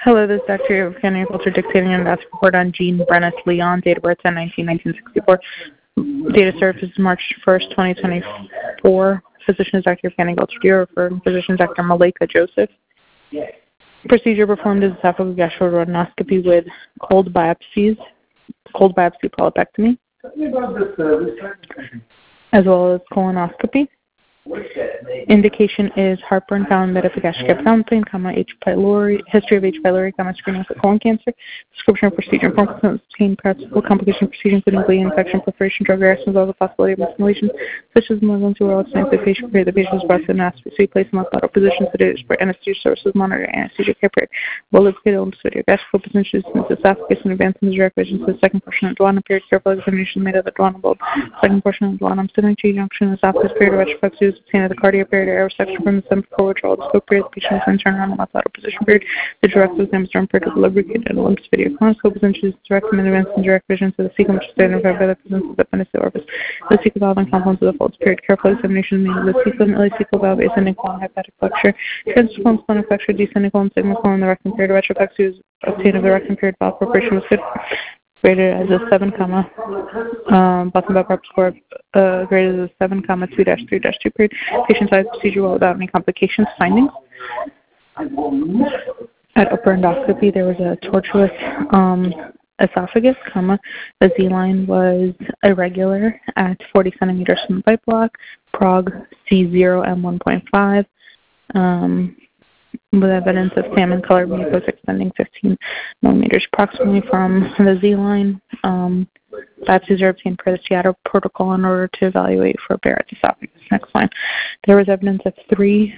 Hello, this is Dr. Evgeny Culture dictating an advanced report on Jean Brennis Leon, date of birth 10/19/1964. Date of service is March 1st, 2024. Physician is Dr. Evgeny Culture, referring physician is Dr. Malika Joseph. Procedure performed is esophageal gastroduodenoscopy with cold biopsy polypectomy, as well as colonoscopy. Indication is heartburn, found metaphagastric abdominal pain, H. pylori, history of H. pylori, screening for colon cancer. Description of procedure, important pain, practical complication procedure, including bleeding, infection, perforation, drug reactions, all the possibility of inhalation, such as malignant or extent the patient period. The patient is breast and asked to be placed in lateral position, sedated for anesthesia services, monitor anesthesia care period. Well located on the gastrical position, since esophagus and advance in the direct vision to the second portion of the duodenum period. Careful examination made of the duodenum bulb. Second portion of the duodenum, stomach junction, esophagus period, retroflexus, obtained of the cardia period, air section from the stomach withdrawal, the scope period, the patient is then turned around in the lateral position period. The direct exam is done period of lubricated and lymph video. Colonoscope is introduced direct and advance in direct vision to the cecum, which is identified by the presence of the appendiceal orifice. The cecal valve and components of the folds period. Careful examination made of the cecum, ileocecal valve, ascending colon, hepatic flexure, transverse colon, splenic flexure, descending colon, sigmoid colon, the rectum period, retroflexus obtained of the rectum period, valve preparation was good. Graded as a 7, bottom bell prep score graded as a 7, 2-3-2 period. Patient size procedure well without any complications. Findings. At upper endoscopy, there was a tortuous esophagus, the Z-line was irregular at 40 centimeters from the pipe block, prog C0 M1.5, with evidence of salmon colored mucus extending 15 millimeters approximately from the Z-line. Biopsies are obtained per the Seattle protocol in order to evaluate for Barrett's esophagus. Next line. There was evidence of 3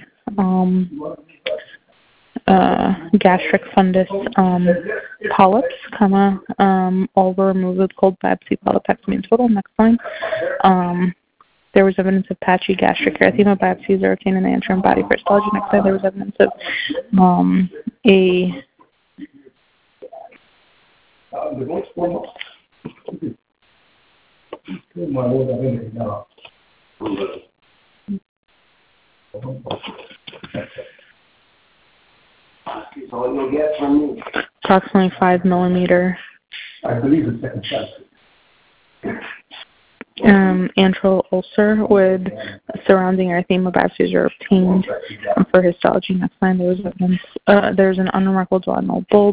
gastric fundus polyps, all were removed with cold biopsy polypectomy in total. Next line. There was evidence of patchy gastric erythema. Biopsies are obtained in the anterior body for histology. Next slide, there was evidence of approximately 5 millimeter. I believe the second slide. Antral ulcer with surrounding erythema. Biopsies are obtained for histology. Next line, there was evidence. There's an unremarkable duodenal bulb,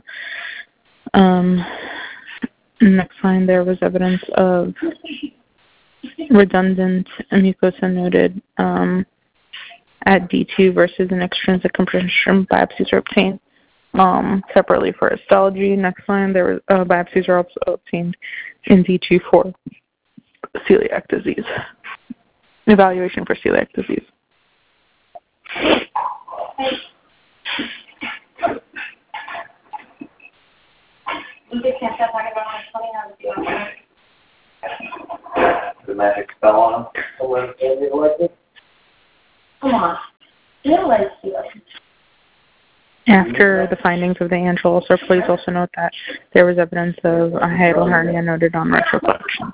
next line, there was evidence of redundant mucosa noted at D2 versus an extrinsic compression. Biopsies are obtained separately for histology. Next line, there was biopsies are also obtained in D2 for celiac disease. Evaluation for celiac disease. The magic spell on him. Come on. After the findings of the antral ulcer, please also note that there was evidence of a hiatal hernia noted on retroflexion.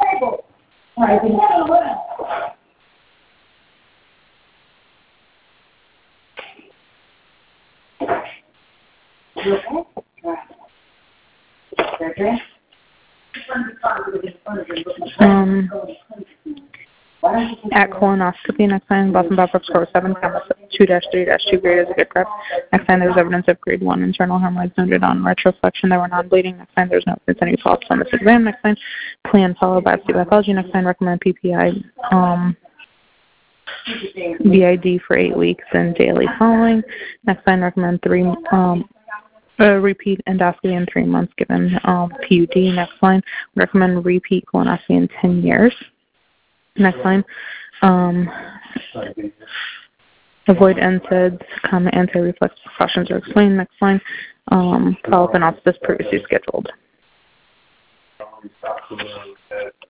At colonoscopy, next line, bottom bell prep score 7, 2-3-2 grade as a good prep. Next line, there was evidence of grade 1 internal hemorrhoids noted on retroflexion that were non-bleeding. Next line, there was no evidence of any polyps on this exam. Next line, plan followed biopsy pathology. Next line, recommend PPI BID for 8 weeks and daily following. Next line, recommend repeat endoscopy in 3 months given PUD. Next line, recommend repeat colonoscopy in 10 years. Next line, avoid NSAIDs, anti-reflex precautions are explained. Next line, follow-up analysis previously scheduled.